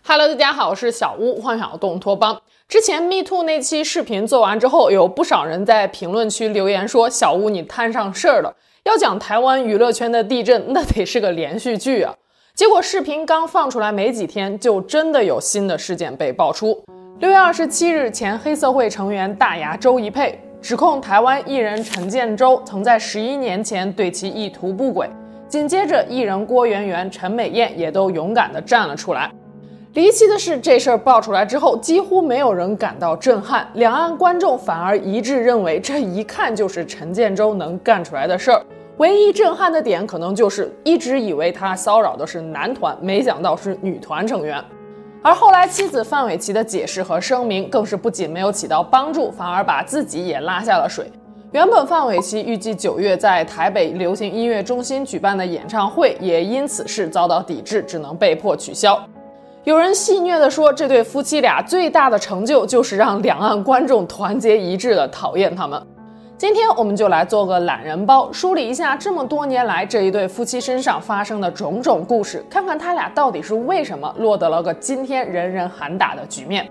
Hello， 大家好，我是小屋，幻想动托邦。之前 Me Too 那期视频做完之后，有不少人在评论区留言说，小屋你摊上事儿了，要讲台湾娱乐圈的地震，那得是个连续剧啊。结果视频刚放出来没几天，就真的有新的事件被爆出。6月27日，前黑社会成员大牙周一佩指控台湾艺人陈建州曾在11年前对其意图不轨，紧接着艺人郭圆圆、陈美燕也都勇敢地站了出来。离奇的是，这事儿爆出来之后，几乎没有人感到震撼，两岸观众反而一致认为这一看就是陈建州能干出来的事儿。唯一震撼的点可能就是一直以为他骚扰的是男团，没想到是女团成员。而后来妻子范玮琪的解释和声明更是不仅没有起到帮助，反而把自己也拉下了水。原本范玮琪预计9月在台北流行音乐中心举办的演唱会也因此事遭到抵制，只能被迫取消。有人戏谑地说，这对夫妻俩最大的成就就是让两岸观众团结一致地讨厌他们。今天我们就来做个懒人包，梳理一下这么多年来这一对夫妻身上发生的种种故事，看看他俩到底是为什么落得了个今天人人喊打的局面。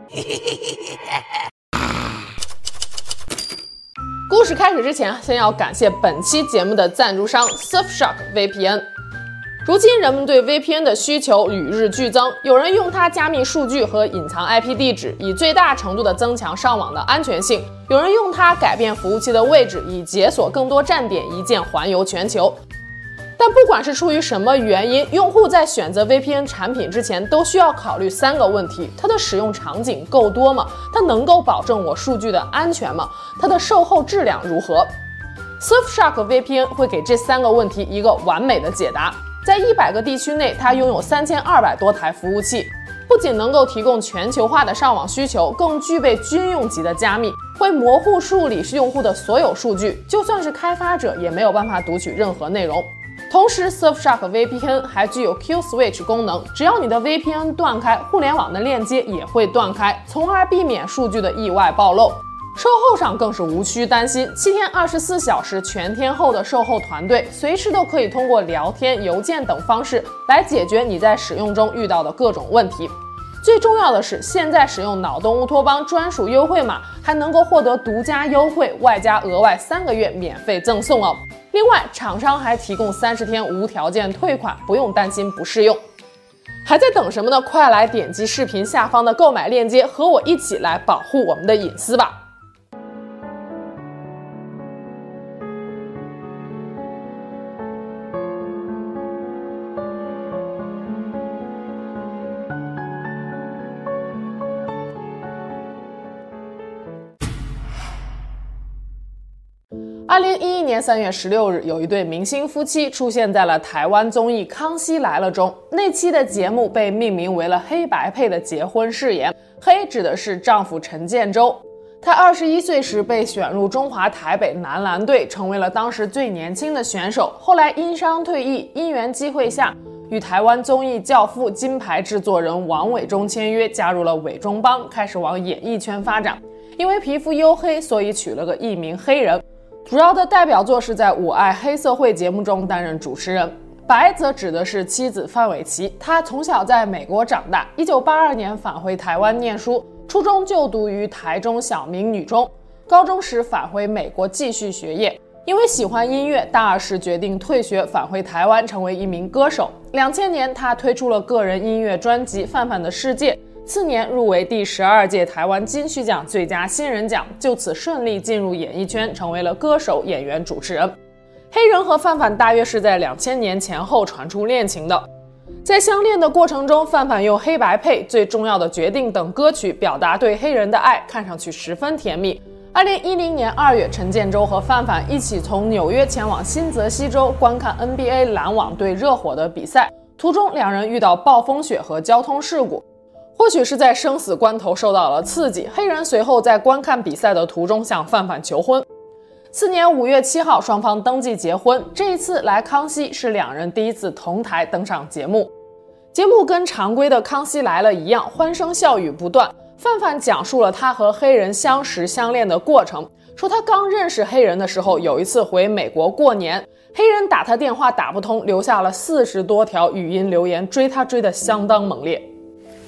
故事开始之前，先要感谢本期节目的赞助商 Surfshark VPN。如今人们对 VPN 的需求与日俱增，有人用它加密数据和隐藏 IP 地址，以最大程度地增强上网的安全性；有人用它改变服务器的位置，以解锁更多站点，一键环游全球。但不管是出于什么原因，用户在选择 VPN 产品之前都需要考虑3个问题：它的使用场景够多吗？它能够保证我数据的安全吗？它的售后质量如何？ Surfshark VPN 会给这3个问题一个完美的解答。在100个地区内，它拥有3200多台服务器，不仅能够提供全球化的上网需求，更具备军用级的加密，会模糊处理用户的所有数据，就算是开发者也没有办法读取任何内容。同时 Surfshark VPN 还具有 Kill Switch 功能，只要你的 VPN 断开，互联网的链接也会断开，从而避免数据的意外暴露。售后上更是无需担心，7天24小时全天候的售后团队，随时都可以通过聊天、邮件等方式来解决你在使用中遇到的各种问题。最重要的是，现在使用脑洞乌托邦专属优惠码，还能够获得独家优惠，外加额外3个月免费赠送哦。另外，厂商还提供30天无条件退款，不用担心不适用。还在等什么呢？快来点击视频下方的购买链接，和我一起来保护我们的隐私吧。2011年3月16日，有一对明星夫妻出现在了台湾综艺《康熙来了》中。那期的节目被命名为了黑白配的结婚誓言，黑指的是丈夫陈建州。他21岁时被选入中华台北男篮队，成为了当时最年轻的选手。后来因伤退役，因缘机会下与台湾综艺教父金牌制作人王伟忠签约，加入了伟忠帮，开始往演艺圈发展。因为皮肤黝黑，所以取了个艺名黑人。主要的代表作是在《我爱黑社会》节目中担任主持人。白则指的是妻子范玮琪，她从小在美国长大，1982年返回台湾念书，初中就读于台中小明女中，高中时返回美国继续学业。因为喜欢音乐，大2时决定退学返回台湾，成为一名歌手。2000年，他推出了个人音乐专辑《范范的世界》。次年入围第12届台湾金曲奖最佳新人奖，就此顺利进入演艺圈，成为了歌手、演员、主持人。黑人和范范大约是在2000年前后传出恋情的。在相恋的过程中，范范用《黑白配》、最重要的决定等歌曲表达对黑人的爱，看上去十分甜蜜。2010年2月，陈建州和范范一起从纽约前往新泽西州观看 NBA 篮网对热火的比赛，途中两人遇到暴风雪和交通事故。或许是在生死关头受到了刺激，黑人随后在观看比赛的途中向范范求婚。次年5月7号，双方登记结婚。这一次来康熙是两人第一次同台登上节目。节目跟常规的《康熙来了》一样，欢声笑语不断。范范讲述了他和黑人相识相恋的过程，说他刚认识黑人的时候，有一次回美国过年，黑人打他电话打不通，留下了40多条语音留言，追他追得相当猛烈。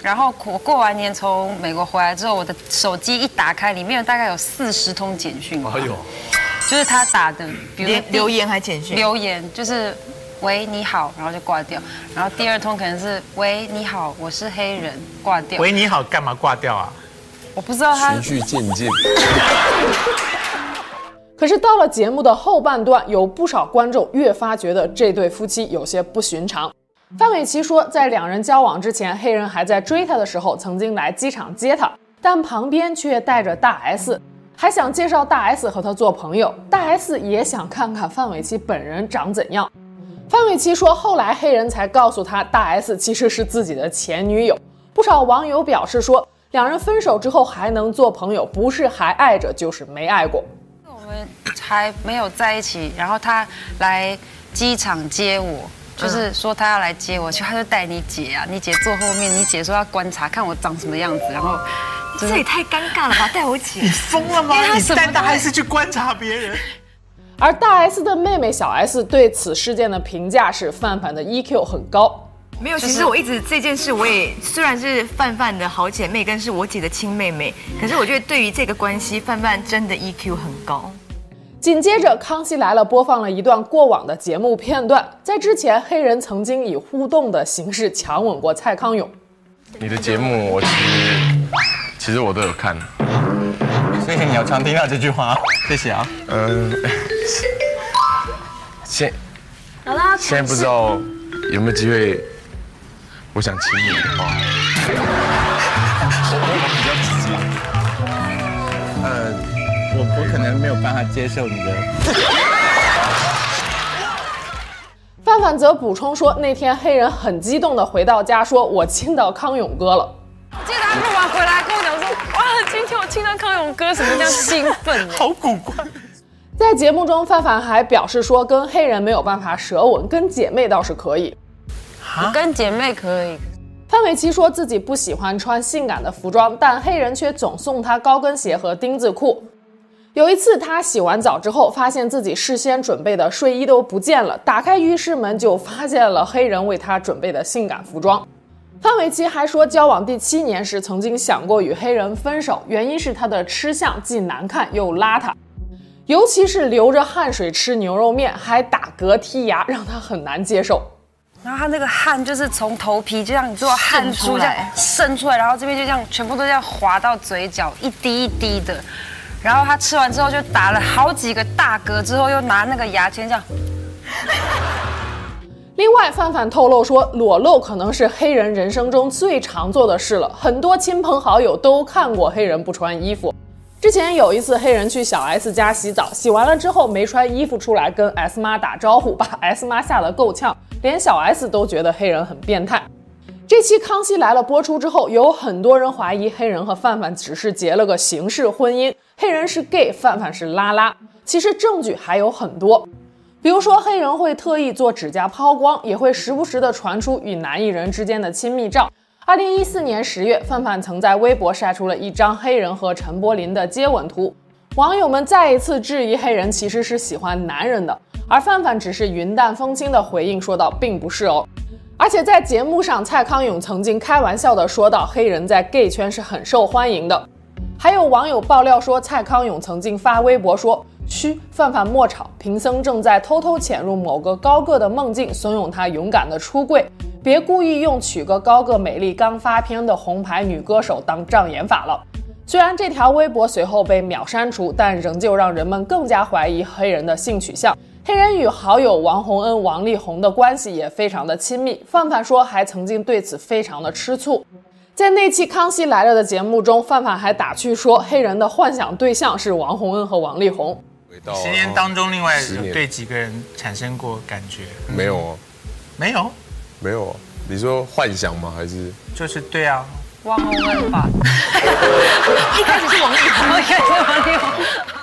然后我过完年从美国回来之后，我的手机一打开，里面大概有40通简讯。哎呦，就是他打的，比如留言还简讯？ 留言就是喂你好，然后就挂掉。然后第2通可能是喂你好，我是黑人，挂掉。 喂你好，干嘛挂掉啊？ 我不知道他循序渐进。 可是到了节目的后半段，有不少观众越发觉得这对夫妻有些不寻常。范玮琪说，在2人交往之前，黑人还在追她的时候，曾经来机场接她，但旁边却带着大 S， 还想介绍大 S 和她做朋友。大 S 也想看看范玮琪本人长怎样。范玮琪说，后来黑人才告诉他，大 S 其实是自己的前女友。不少网友表示说，2人分手之后还能做朋友，不是还爱着，就是没爱过。 我们还没有在一起，然后他来机场接我，就是说他要来接我，他就带你姐啊，你姐坐后面，你姐说要观察看我长什么样子，然后这也太尴尬了吧，带我姐， 你疯了吗？你带大 S 去观察别人。 而大 S 的妹妹小 S 对此事件的评价是，范范的 EQ 很高。 没有，其实我一直这件事，我也虽然是范范的好姐妹，跟是我姐的亲妹妹，可是我觉得对于这个关系，范范真的 EQ 很高。 紧接着，《康熙来了》播放了一段过往的节目片段。在之前，黑人曾经以互动的形式强吻过蔡康永。 你的节目我其实我都有看。 谢谢你，我常听到这句话，谢谢啊。 现在不知道有没有机会，我想亲你的话，我比较直接。 我可能没有办法接受你的。 范范则补充说，那天黑人很激动地回到家，说我亲到康永哥了。 我记得他录完回来跟我讲说，哇，今天我亲到康永哥，什么叫兴奋？ 好古怪。 在节目中，范范还表示说，跟黑人没有办法舌吻，跟姐妹倒是可以。 我跟姐妹可以。 范玮琪说自己不喜欢穿性感的服装，但黑人却总送她高跟鞋和丁字裤。有一次，她洗完澡之后，发现自己事先准备的睡衣都不见了，打开浴室门就发现了黑人为她准备的性感服装。范玮琪还说，交往第7年时曾经想过与黑人分手，原因是他的吃相既难看又邋遢，尤其是流着汗水吃牛肉面，还打嗝剔牙，让他很难接受。 然后他那个汗就是从头皮就像做汗珠这样渗出来，然后这边就这样全部都这样滑到嘴角，一滴一滴的。然后他吃完之后就打了好几个大嗝，之后又拿那个牙签这样。 另外，范范透露说，裸露可能是黑人人生中最常做的事了，很多亲朋好友都看过黑人不穿衣服。之前有一次，黑人去小 S 家洗澡，洗完了之后没穿衣服出来跟 S 妈打招呼，把 S 妈吓得够呛，连小 S 都觉得黑人很变态。这期《康熙来了》播出之后，有很多人怀疑黑人和范范只是结了个形式婚姻，黑人是 gay， 范范是拉拉。其实证据还有很多，比如说黑人会特意做指甲抛光，也会时不时的传出与男艺人之间的亲密照。2014年10月，范范曾在微博晒出了一张黑人和陈柏霖的接吻图，网友们再一次质疑黑人其实是喜欢男人的，而范范只是云淡风轻的回应说道，并不是哦。而且在节目上，蔡康永曾经开玩笑的说到，黑人在 gay 圈是很受欢迎的。还有网友爆料说，蔡康永曾经发微博说，嘘，范范莫吵，贫僧正在偷偷潜入某个高个的梦境，怂恿他勇敢的出柜，别故意用娶个高个美丽刚发片的红牌女歌手当障眼法了。虽然这条微博随后被秒删除，但仍旧让人们更加怀疑黑人的性取向。黑人与好友王洪恩、王力宏的关系也非常的亲密，范范说还曾经对此非常的吃醋。在那期《康熙来了》的节目中，范范还打趣说，黑人的幻想对象是王洪恩和王力宏。 10年当中，另外对几个人产生过感觉？ 没有哦， 没有， 没有哦。你说幻想吗？还是就是对啊， 王洪恩吧。 一开始是王力宏， 一开始是王力宏。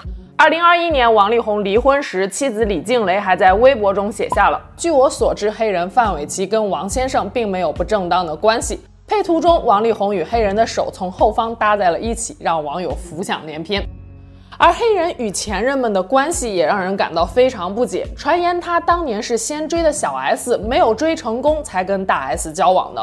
2021年，王力宏离婚时，妻子李静蕾还在微博中写下了：据我所知，黑人范玮琪跟王先生并没有不正当的关系。配图中，王力宏与黑人的手从后方搭在了一起，让网友浮想联翩。而黑人与前任们的关系也让人感到非常不解。传言他当年是先追的小 S， 没有追成功才跟大 S 交往的。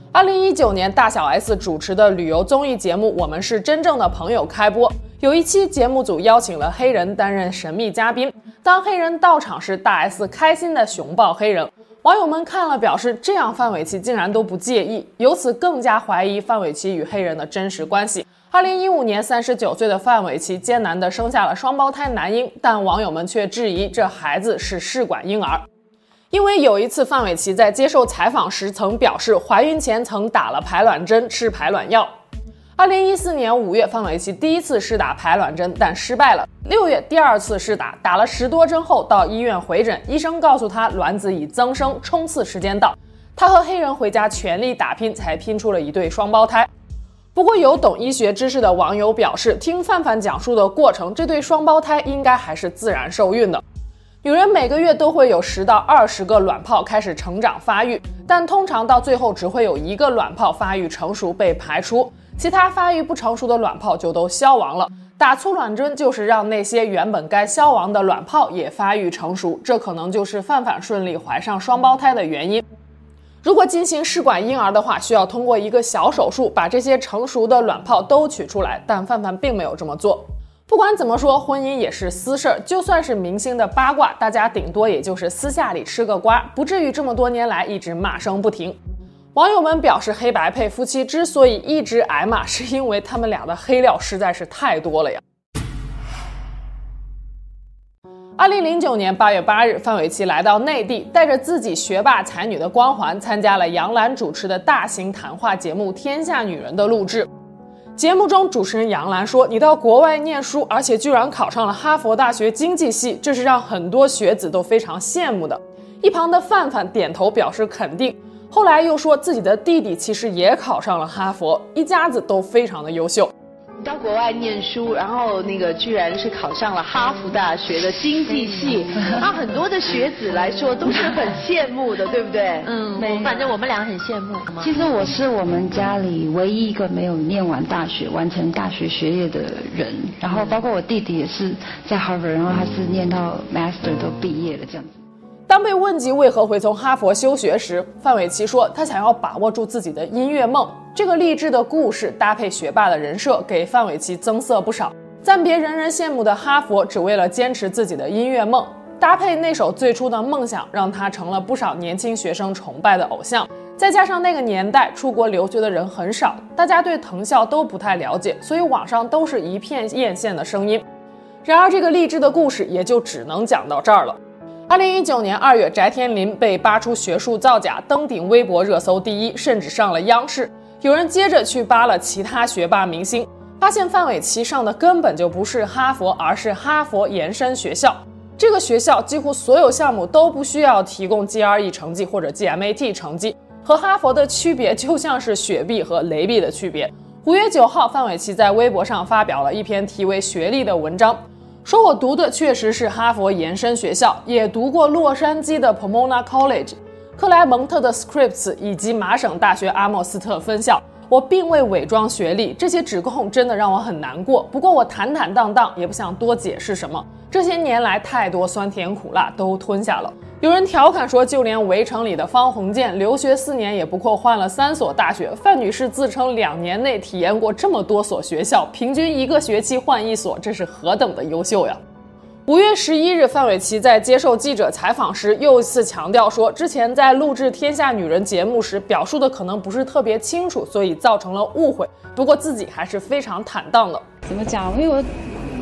2019年，大小 S 主持的旅游综艺节目《我们是真正的朋友》开播，有一期节目组邀请了黑人担任神秘嘉宾。当黑人到场时，大 S 开心地熊抱黑人。网友们看了表示，这样范玮琪竟然都不介意，由此更加怀疑范玮琪与黑人的真实关系。2015年，39岁的范玮琪艰难地生下了双胞胎男婴，但网友们却质疑这孩子是试管婴儿。因为有一次范玮琪在接受采访时曾表示，怀孕前曾打了排卵针，吃排卵药。2014年5月，范玮琪第一次试打排卵针，但失败了。6月第二次试打，打了10多针后到医院回诊，医生告诉他卵子已增生，冲刺时间到。他和黑人回家全力打拼，才拼出了一对双胞胎。不过有懂医学知识的网友表示，听范范讲述的过程，这对双胞胎应该还是自然受孕的。女人每个月都会有10到20个卵泡开始成长发育，但通常到最后只会有1个卵泡发育成熟被排出，其他发育不成熟的卵泡就都消亡了。打粗卵针就是让那些原本该消亡的卵泡也发育成熟，这可能就是范范顺利怀上双胞胎的原因。如果进行试管婴儿的话，需要通过一个小手术把这些成熟的卵泡都取出来，但范范并没有这么做。不管怎么说，婚姻也是私事儿，就算是明星的八卦，大家顶多也就是私下里吃个瓜，不至于这么多年来一直骂声不停。网友们表示，黑白配夫妻之所以一直挨骂，是因为他们俩的黑料实在是太多了呀。2009年8月8日，范玮琪来到内地，带着自己学霸才女的光环，参加了杨澜主持的大型谈话节目《天下女人》的录制。节目中，主持人杨澜说：“你到国外念书，而且居然考上了哈佛大学经济系，这是让很多学子都非常羡慕的。”一旁的范范点头表示肯定。后来又说自己的弟弟其实也考上了哈佛，一家子都非常的优秀。 你到国外念书，然后居然是考上了哈佛大学的经济系，那很多的学子来说都是很羡慕的，对不对？ 反正我们俩很羡慕。 其实我是我们家里唯一一个没有念完大学、完成大学学业的人，然后包括我弟弟也是在 Harvard， 然后他是念到 Master 都毕业了这样子。 当被问及为何会从哈佛休学时，范玮琪说他想要把握住自己的音乐梦。这个励志的故事搭配学霸的人设，给范玮琪增色不少。暂别人人羡慕的哈佛，只为了坚持自己的音乐梦，搭配那首最初的梦想，让他成了不少年轻学生崇拜的偶像。再加上那个年代出国留学的人很少，大家对藤校都不太了解，所以网上都是一片艳羡的声音。然而这个励志的故事也就只能讲到这儿了。2019年2月，翟天临被扒出学术造假，登顶微博热搜第一，甚至上了央视。有人接着去扒了其他学霸明星，发现范玮琪上的根本就不是哈佛，而是哈佛延伸学校。这个学校几乎所有项目都不需要提供 GRE 成绩或者 GMAT 成绩，和哈佛的区别就像是雪碧和雷碧的区别。5月9号，范玮琪在微博上发表了一篇题为《学历》的文章，说我读的确实是哈佛延伸学校，也读过洛杉矶的 Pomona College、克莱蒙特的 Scripps 以及麻省大学阿莫斯特分校。我并未伪装学历，这些指控真的让我很难过。不过我坦坦荡荡，也不想多解释什么。这些年来太多酸甜苦辣都吞下了。有人调侃说，就连围城里的方鸿渐留学4年也不过换了3所大学，范女士自称2年内体验过这么多所学校，平均1个学期换1所，这是何等的优秀呀。5月11日，范玮琪在接受记者采访时又一次强调说，之前在录制《天下女人》节目时表述的可能不是特别清楚，所以造成了误会。不过自己还是非常坦荡的。 怎么讲？因为我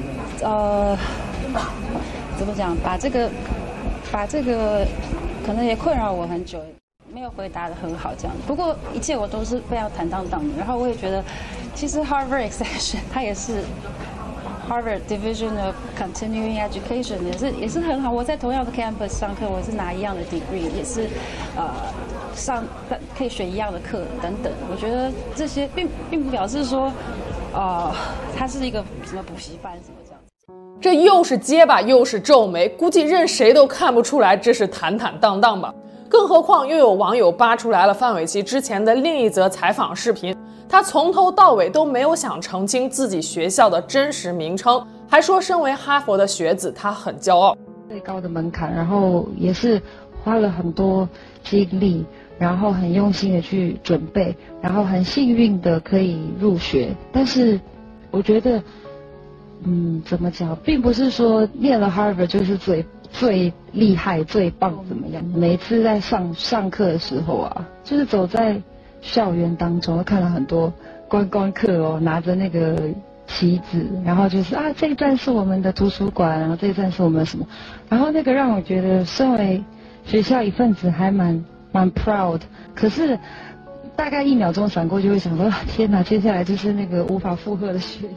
怎么讲？把这个可能也困扰我很久，没有回答得很好这样。不过一切我都是非常坦荡荡的。然后我也觉得，其实 Harvard Extension 它也是。Harvard Division of Continuing Education 也是很好。我在同样的 campus 上课，我是拿一样的 degree， 也是可以选一样的课等等。我觉得这些并不表示说，它是一个什么补习班什么这样子。 这又是结巴又是皱眉，估计任谁都看不出来这是坦坦荡荡吧。更何况又有网友扒出来了范玮琪之前的另一则采访视频。他从头到尾都没有想澄清自己学校的真实名称，还说身为哈佛的学子他很骄傲。 最高的门槛，然后也是花了很多精力， 然后很用心的去准备，然后很幸运的可以入学。但是我觉得怎么讲，并不是说念了 Harvard 就是最厉害最棒怎么样。每一次在上课的时候啊，就是走在校园当中，看到很多观光客哦，拿着那个旗子，然后就是这一站是我们的图书馆，然后这一站是我们的什么，然后那个让我觉得身为学校一份子还蛮 proud。可是大概1秒钟闪过就会想说，天哪，接下来就是那个无法负荷的学业。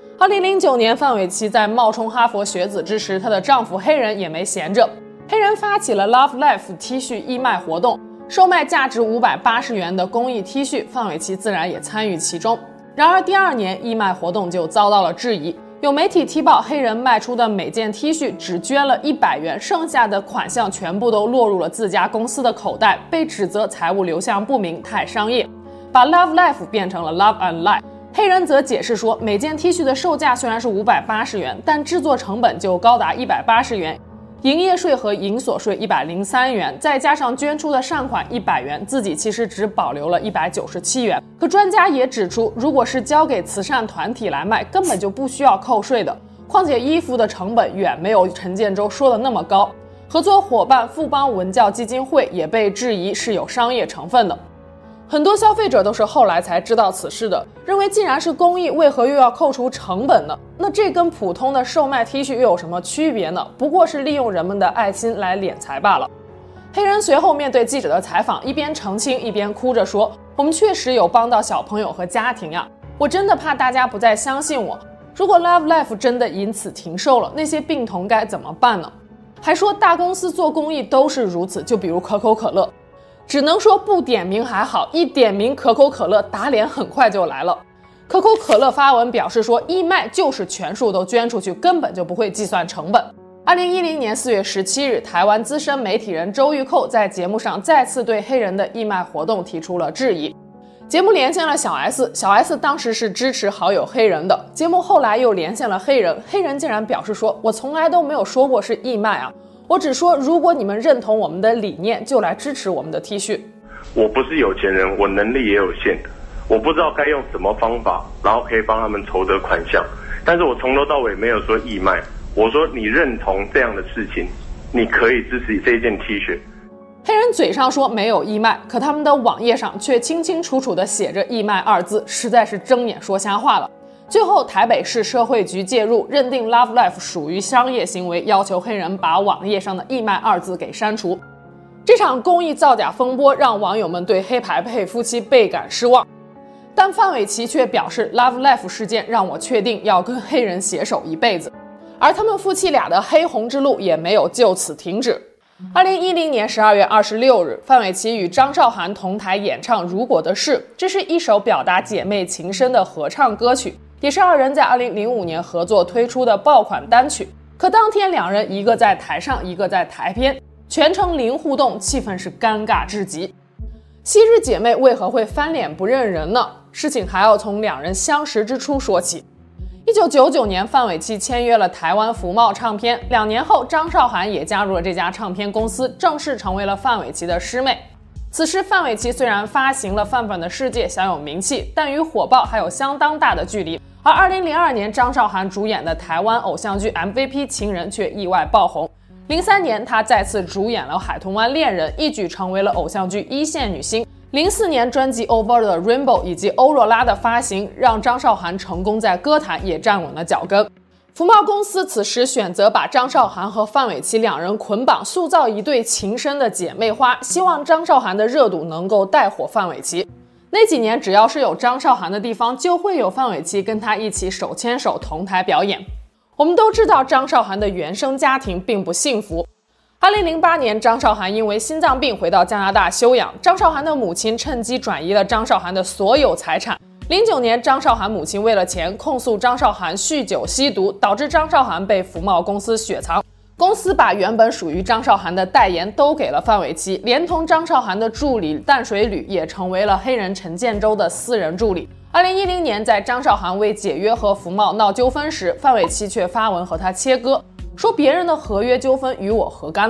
2009年，范玮琪在冒充哈佛学子之时，她的丈夫黑人也没闲着。黑人发起了 Love Life T 恤义卖活动，售卖价值580元的公益 T 恤，范玮琪自然也参与其中。然而第2年，义卖活动就遭到了质疑。有媒体踢爆，黑人卖出的每件 T 恤只捐了100元，剩下的款项全部都落入了自家公司的口袋，被指责财务流向不明，太商业，把 Love Life 变成了 Love and Life。黑人则解释说，每件 T 恤的售价虽然是580元，但制作成本就高达180元，营业税和营所税103元，再加上捐出的善款100元，自己其实只保留了197元。可专家也指出，如果是交给慈善团体来卖，根本就不需要扣税的。况且衣服的成本远没有陈建州说的那么高。合作伙伴富邦文教基金会也被质疑是有商业成分的。很多消费者都是后来才知道此事的，认为既然是公益，为何又要扣除成本呢？那这跟普通的售卖 T 恤又有什么区别呢？不过是利用人们的爱心来敛财罢了。黑人随后面对记者的采访，一边澄清一边哭着说，我们确实有帮到小朋友和家庭呀，我真的怕大家不再相信我，如果 Love Life 真的因此停售了，那些病童该怎么办呢？还说大公司做公益都是如此，就比如可口可乐，只能说不点名还好，一点名可口可乐打脸很快就来了。可口可乐发文表示说，义卖就是全数都捐出去，根本就不会计算成本。2010年4月17日，台湾资深媒体人周玉蔻在节目上再次对黑人的义卖活动提出了质疑。节目连线了小 S， 小 S 当时是支持好友黑人的。节目后来又连线了黑人，黑人竟然表示说，我从来都没有说过是义卖啊，我只说如果你们认同我们的理念，就来支持我们的 T 恤。 我不是有钱人，我能力也有限，我不知道该用什么方法，然后可以帮他们筹得款项。但是我从头到尾没有说义卖，我说你认同这样的事情，你可以支持这件 T 恤。 黑人嘴上说没有义卖，可他们的网页上却清清楚楚地写着义卖2字，实在是睁眼说瞎话了。最后台北市社会局介入，认定 Love Life 属于商业行为，要求黑人把网页上的义卖2字给删除。这场公益造假风波让网友们对黑白配夫妻倍感失望，但范玮琪却表示 Love Life 事件让我确定要跟黑人携手一辈子，而他们夫妻俩的黑红之路也没有就此停止。2010年12月26日，范玮琪与张韶涵同台演唱《如果的事》，这是一首表达姐妹情深的合唱歌曲，也是二人在2005年合作推出的爆款单曲。可当天两人一个在台上，一个在台边，全程零互动，气氛是尴尬至极。昔日姐妹为何会翻脸不认人呢？事情还要从两人相识之初说起。1999年，范玮琪签约了台湾福茂唱片，2年后，张韶涵也加入了这家唱片公司，正式成为了范玮琪的师妹。此时，范玮琪虽然发行了《范范的世界》享有名气，但与火爆还有相当大的距离。而2002年，张韶涵主演的台湾偶像剧 MVP 情人却意外爆红。03年，她再次主演了《海豚湾恋人》，一举成为了偶像剧1线女星。04年，专辑 Over the Rainbow 以及欧若拉的发行，让张韶涵成功在歌坛也站稳了脚跟。福茂公司此时选择把张韶涵和范玮琪两人捆绑，塑造一对情深的姐妹花，希望张韶涵的热度能够带火范玮琪。那几年，只要是有张韶涵的地方，就会有范玮琪跟她一起手牵手同台表演。我们都知道张韶涵的原生家庭并不幸福。2008年，张韶涵因为心脏病回到加拿大休养，张韶涵的母亲趁机转移了张韶涵的所有财产。09年，张韶涵母亲为了钱控诉张韶涵酗酒吸毒，导致张韶涵被福茂公司雪藏。公司把原本属于张韶涵的代言都给了范玮琪，连同张韶涵的助理淡水吕也成为了黑人陈建州的私人助理。2010年，在张韶涵为解约和福茂闹纠纷时，范玮琪却发文和他切割，说别人的合约纠纷与我何干呢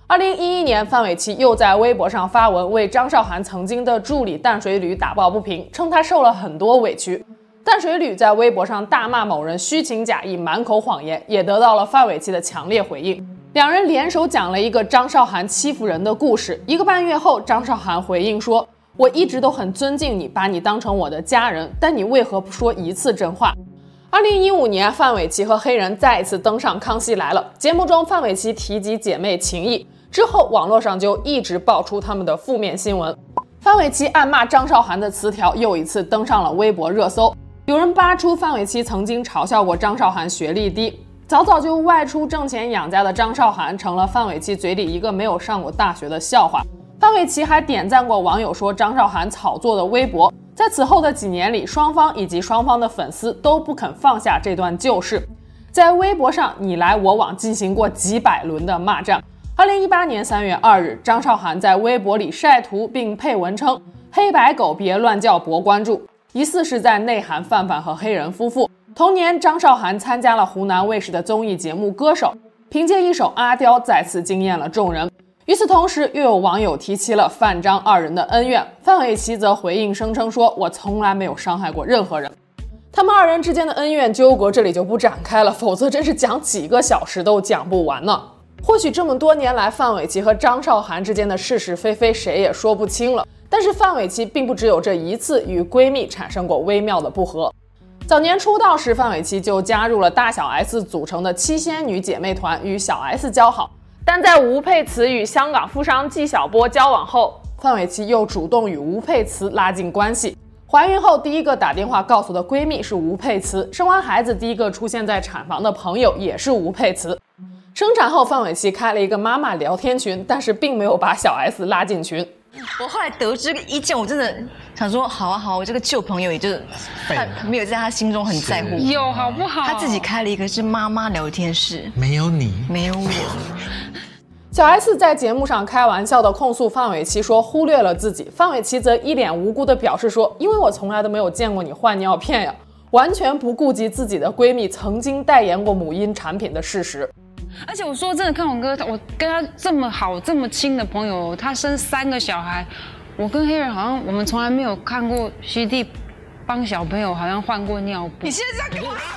2011年，范玮琪又在微博上发文为张韶涵曾经的助理淡水吕打抱不平，称他受了很多委屈。淡水吕在微博上大骂某人虚情假意、满口谎言，也得到了范玮琪的强烈回应。两人联手讲了一个张韶涵欺负人的故事。1个半月后，张韶涵回应说：“我一直都很尊敬你，把你当成我的家人，但你为何不说一次真话？”2015年，范玮琪和黑人再一次登上《康熙来了》节目中，范玮琪提及姐妹情谊之后，网络上就一直爆出他们的负面新闻。范玮琪暗骂张韶涵的词条又一次登上了微博热搜。有人扒出范玮琪曾经嘲笑过张韶涵学历低，早早就外出挣钱养家的张韶涵成了范玮琪嘴里一个没有上过大学的笑话。范玮琪还点赞过网友说张韶涵炒作的微博。在此后的几年里，双方以及双方的粉丝都不肯放下这段旧事，在微博上你来我往进行过几百轮的骂战。2018年3月2日，张韶涵在微博里晒图并配文称：“黑白狗别乱叫博关注。”疑似是在内涵范范和黑人夫妇。同年，张韶涵参加了湖南卫视的综艺节目《歌手》，凭借一首《阿刁》再次惊艳了众人。与此同时，又有网友提起了范张二人的恩怨，范玮琪则回应声称说：“我从来没有伤害过任何人。”他们二人之间的恩怨纠葛这里就不展开了，否则真是讲几个小时都讲不完呢。或许这么多年来，范玮琪和张韶涵之间的是是非非谁也说不清了。但是范玮琪并不只有这一次与闺蜜产生过微妙的不和。早年出道时，范玮琪就加入了大小 S 组成的七仙女姐妹团，与小 S 交好。但在吴佩慈与香港富商纪晓波交往后，范玮琪又主动与吴佩慈拉近关系。怀孕后第一个打电话告诉的闺蜜是吴佩慈，生完孩子第一个出现在产房的朋友也是吴佩慈。生产后，范玮琪开了一个妈妈聊天群，但是并没有把小 S 拉进群。 我后来得知一件，我真的想说，好啊好，我这个旧朋友也就是他没有在他心中很在乎， 有好不好？ 他自己开了一个是妈妈聊天室， 没有你， 没有我。 小 S 在节目上开玩笑的控诉范玮琪说忽略了自己，范玮琪则一脸无辜的表示说：“因为我从来都没有见过你换尿片呀。”完全不顾及自己的闺蜜曾经代言过母婴产品的事实。 而且我说真的，看我哥，我跟他这么好、这么亲的朋友，他生3个小孩，我跟黑人好像我们从来没有看过学弟帮小朋友好像换过尿布。 你现在在干嘛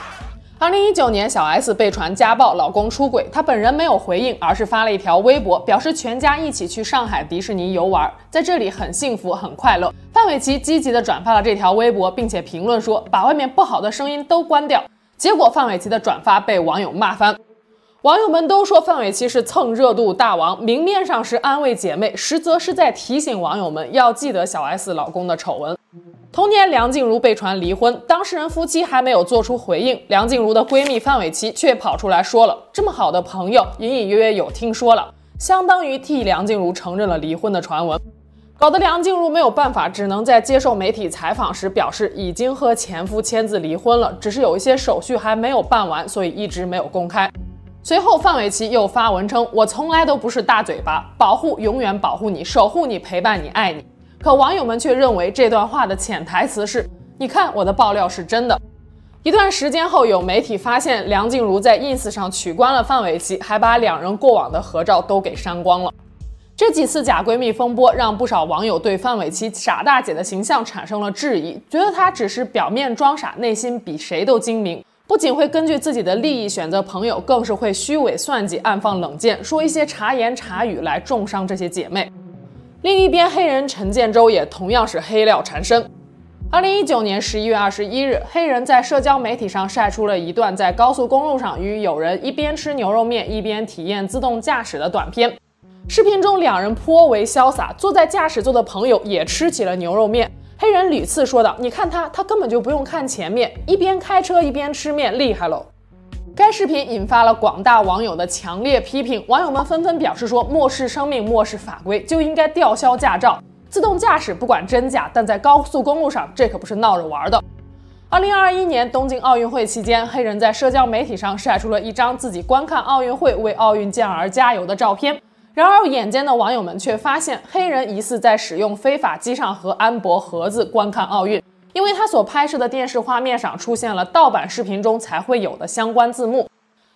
？2019年，小 S 被传家暴，老公出轨，她本人没有回应，而是发了一条微博，表示全家一起去上海迪士尼游玩，在这里很幸福很快乐。范玮琪积极地转发了这条微博，并且评论说把外面不好的声音都关掉。结果范玮琪的转发被网友骂翻。网友们都说范玮琪是蹭热度大王，明面上是安慰姐妹，实则是在提醒网友们要记得小 S 老公的丑闻。同年，梁静茹被传离婚，当事人夫妻还没有做出回应，梁静茹的闺蜜范玮琪却跑出来说了，这么好的朋友隐隐约约有听说了，相当于替梁静茹承认了离婚的传闻，搞得梁静茹没有办法，只能在接受媒体采访时表示已经和前夫签字离婚了，只是有一些手续还没有办完，所以一直没有公开。随后，范玮琪又发文称：“我从来都不是大嘴巴，保护永远保护你，守护你，陪伴你，爱你。”可网友们却认为这段话的潜台词是：“你看我的爆料是真的。”一段时间后，有媒体发现梁静茹在 ins 上取关了范玮琪，还把2人过往的合照都给删光了。这几次假闺蜜风波让不少网友对范玮琪傻大姐的形象产生了质疑，觉得她只是表面装傻，内心比谁都精明。不仅会根据自己的利益选择朋友，更是会虚伪算计，暗放冷箭，说一些茶言茶语来重伤这些姐妹。另一边，黑人陈建州也同样是黑料缠身。2019年11月21日，黑人在社交媒体上晒出了一段在高速公路上与友人一边吃牛肉面一边体验自动驾驶的短片。视频中2人颇为潇洒，坐在驾驶座的朋友也吃起了牛肉面。黑人屡次说道：“你看他根本就不用看前面，一边开车一边吃面，厉害喽！”该视频引发了广大网友的强烈批评，网友们纷纷表示说：“漠视生命，漠视法规，就应该吊销驾照。自动驾驶不管真假，但在高速公路上，这可不是闹着玩的。”2021年东京奥运会期间，黑人在社交媒体上晒出了一张自己观看奥运会、为奥运健儿加油的照片。然而，眼尖的网友们却发现，黑人疑似在使用非法机上盒安博盒子观看奥运，因为他所拍摄的电视画面上出现了盗版视频中才会有的相关字幕。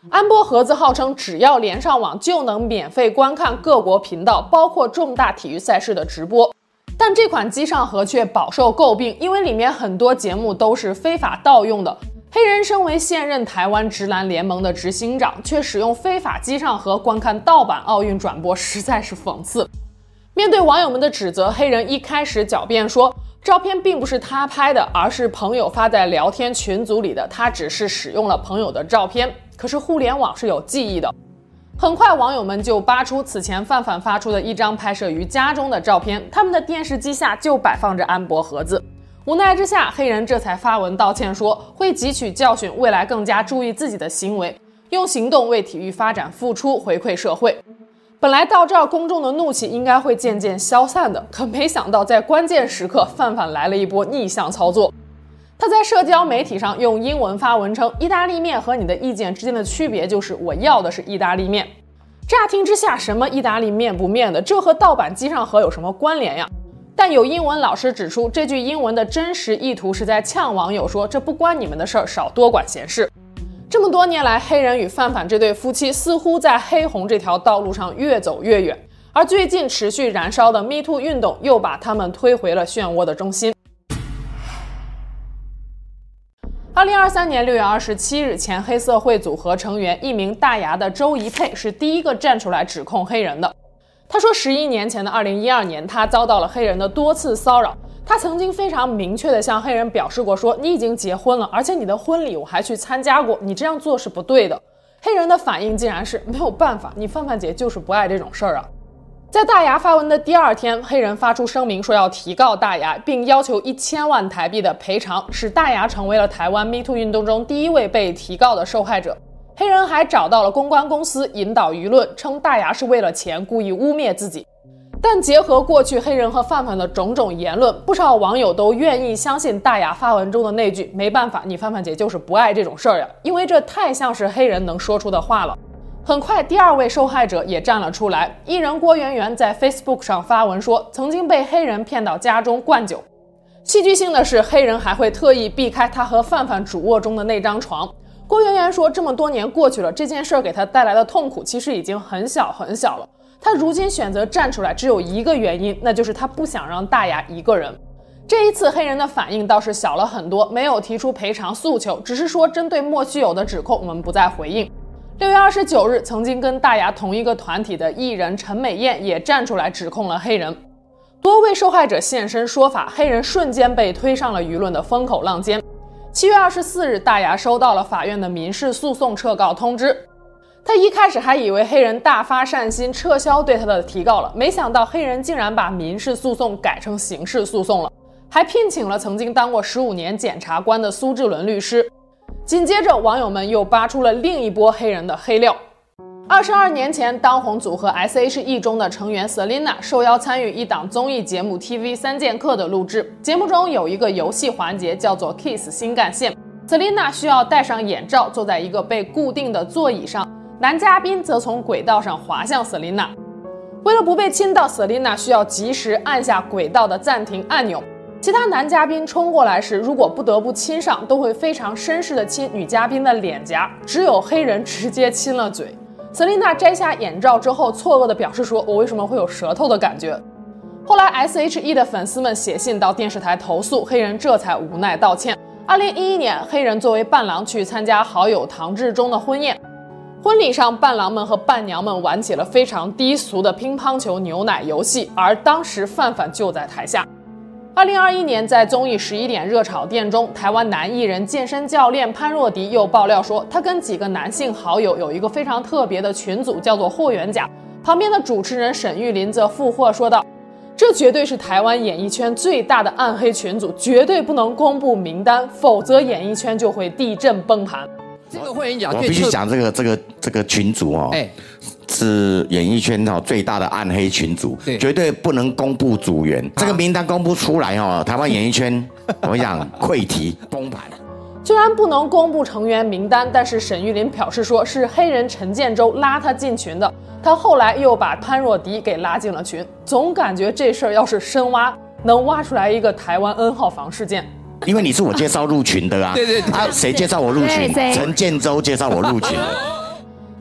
安波盒子号称只要连上网就能免费观看各国频道，包括重大体育赛事的直播。但这款机上盒却饱受诟病，因为里面很多节目都是非法盗用的。黑人身为现任台湾直男联盟的执行长，却使用非法机上盒观看盗版奥运转播，实在是讽刺。面对网友们的指责，黑人一开始狡辩说，照片并不是他拍的，而是朋友发在聊天群组里的，他只是使用了朋友的照片。可是互联网是有记忆的，很快网友们就扒出此前范范发出的一张拍摄于家中的照片，他们的电视机下就摆放着安博盒子。无奈之下，黑人这才发文道歉说，会汲取教训，未来更加注意自己的行为，用行动为体育发展付出，回馈社会。本来到这儿公众的怒气应该会渐渐消散的，可没想到在关键时刻，范范来了一波逆向操作。他在社交媒体上用英文发文称，意大利面和你的意见之间的区别就是我要的是意大利面。乍听之下，什么意大利面不面的，这和盗版机上盒有什么关联呀？但有英文老师指出，这句英文的真实意图是在呛网友说，这不关你们的事儿，少多管闲事。这么多年来，黑人与范范这对夫妻似乎在黑红这条道路上越走越远，而最近持续燃烧的 MeToo 运动又把他们推回了漩涡的中心。2023年6月27日，前黑社会组合成员一名大牙的周怡佩是第一个站出来指控黑人的。他说11年前的2012年，他遭到了黑人的多次骚扰。他曾经非常明确地向黑人表示过说，你已经结婚了，而且你的婚礼我还去参加过，你这样做是不对的。黑人的反应竟然是没有办法，你范范姐就是不爱这种事儿啊。在大牙发文的第二天，黑人发出声明说要提告大牙，并要求1000万台币的赔偿，使大牙成为了台湾 MeToo 运动中第一位被提告的受害者。黑人还找到了公关公司引导舆论，称大牙是为了钱故意污蔑自己。但结合过去黑人和范范的种种言论，不少网友都愿意相信大牙发文中的那句没办法，你范范姐就是不爱这种事儿呀，因为这太像是黑人能说出的话了。很快第二位受害者也站了出来，艺人郭圆圆在 Facebook 上发文说，曾经被黑人骗到家中灌酒。戏剧性的是，黑人还会特意避开他和范范主卧中的那张床。郭圆圆说，这么多年过去了，这件事给他带来的痛苦其实已经很小很小了。他如今选择站出来，只有一个原因，那就是他不想让大牙一个人。这一次黑人的反应倒是小了很多，没有提出赔偿诉求，只是说针对莫须有的指控，我们不再回应。6月29日，曾经跟大牙同一个团体的艺人陈美燕也站出来指控了黑人。多位受害者现身说法，黑人瞬间被推上了舆论的风口浪尖。7月24日，大牙收到了法院的民事诉讼撤告通知。他一开始还以为黑人大发善心撤销对他的提告了，没想到黑人竟然把民事诉讼改成刑事诉讼了，还聘请了曾经当过15年检察官的苏志伦律师。紧接着，网友们又扒出了另一波黑人的黑料。22年前，当红组合 S.H.E 中的成员 Selina 受邀参与一档综艺节目 TV 3剑客的录制，节目中有一个游戏环节叫做 Kiss 新干线。Selina 需要戴上眼罩，坐在一个被固定的座椅上，男嘉宾则从轨道上滑向 Selina。为了不被亲到， Selina 需要及时按下轨道的暂停按钮。其他男嘉宾冲过来时，如果不得不亲上，都会非常绅士地亲女嘉宾的脸颊，只有黑人直接亲了嘴。Selina 摘下眼罩之后，错愕地表示说，我为什么会有舌头的感觉？后来 S.H.E 的粉丝们写信到电视台投诉，黑人这才无奈道歉。2011年，黑人作为伴郎去参加好友唐志忠的婚宴，婚礼上伴郎们和伴娘们玩起了非常低俗的乒乓球牛奶游戏，而当时范范就在台下。2021年，在综艺11点热炒店中，台湾男艺人健身教练潘若迪又爆料说，他跟几个男性好友有一个非常特别的群组，叫做霍元甲。旁边的主持人沈玉琳则附和说道，这绝对是台湾演艺圈最大的暗黑群组，绝对不能公布名单，否则演艺圈就会地震崩盘。 这个霍元甲我必须讲这个群组哦，是演艺圈最大的暗黑群组，绝对不能公布组员。这个名单公布出来哦，台湾演艺圈我讲溃堤崩盘。 虽然不能公布成员名单，但是沈玉琳表示说是黑人陈建州拉他进群的，他后来又把潘若迪给拉进了群。总感觉这事儿要是深挖，能挖出来一个台湾 N 号房事件。 因为你是我介绍入群的啊， 对， 谁介绍我入群？陈建州介绍我入群的。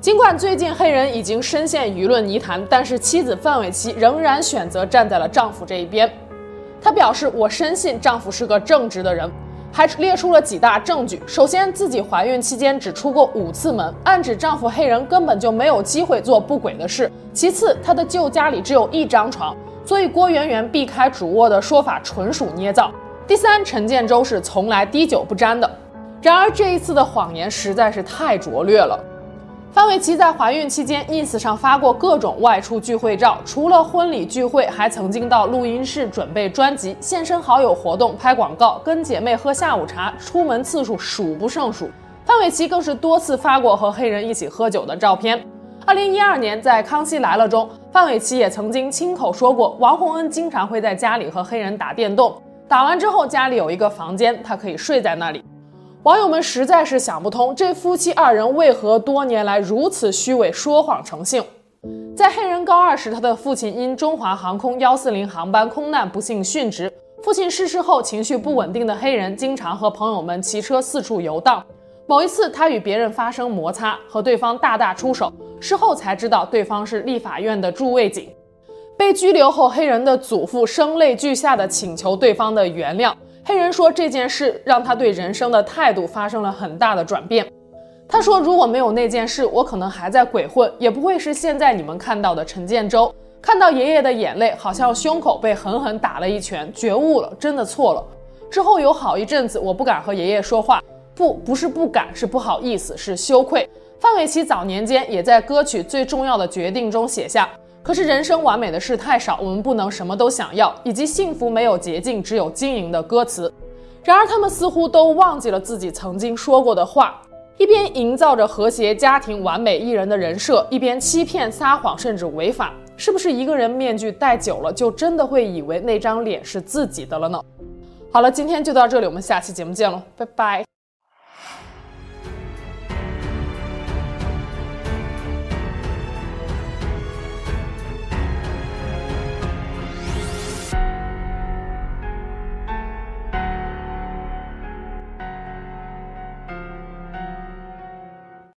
尽管最近黑人已经深陷舆论泥潭，但是妻子范玮琪仍然选择站在了丈夫这一边。她表示：“我深信丈夫是个正直的人。”还列出了几大证据。首先，自己怀孕期间只出过5次门，暗指丈夫黑人根本就没有机会做不轨的事。其次，她的旧家里只有1张床，所以郭圆圆避开主卧的说法纯属捏造。第三，陈建州是从来滴酒不沾的。然而这一次的谎言实在是太拙劣了。范玮琪在怀孕期间 ins 上发过各种外出聚会照，除了婚礼聚会，还曾经到录音室准备专辑，现身好友活动拍广告，跟姐妹喝下午茶，出门次数数不胜数。范玮琪更是多次发过和黑人一起喝酒的照片。2012年在《康熙来了》中，范玮琪也曾经亲口说过，王洪恩经常会在家里和黑人打电动，打完之后家里有一个房间，他可以睡在那里。网友们实在是想不通，这夫妻2人为何多年来如此虚伪，说谎成性。在黑人高2时，他的父亲因中华航空140航班空难不幸殉职。父亲逝世后，情绪不稳定的黑人经常和朋友们骑车四处游荡。某一次，他与别人发生摩擦，和对方大打出手，事后才知道对方是立法院的驻卫警。被拘留后，黑人的祖父声泪俱下地请求对方的原谅。黑人说这件事让他对人生的态度发生了很大的转变。他说，如果没有那件事，我可能还在鬼混，也不会是现在你们看到的陈建州。看到爷爷的眼泪，好像胸口被狠狠打了一拳，觉悟了，真的错了。之后有好一阵子，我不敢和爷爷说话，不是不敢，是不好意思，是羞愧。范玮琪早年间也在歌曲《最重要的决定》中写下，可是人生完美的事太少，我们不能什么都想要，以及幸福没有捷径，只有经营的歌词。然而他们似乎都忘记了自己曾经说过的话，一边营造着和谐家庭完美艺人的人设，一边欺骗撒谎甚至违法。是不是一个人面具戴久了，就真的会以为那张脸是自己的了呢？好了，今天就到这里，我们下期节目见喽，拜拜。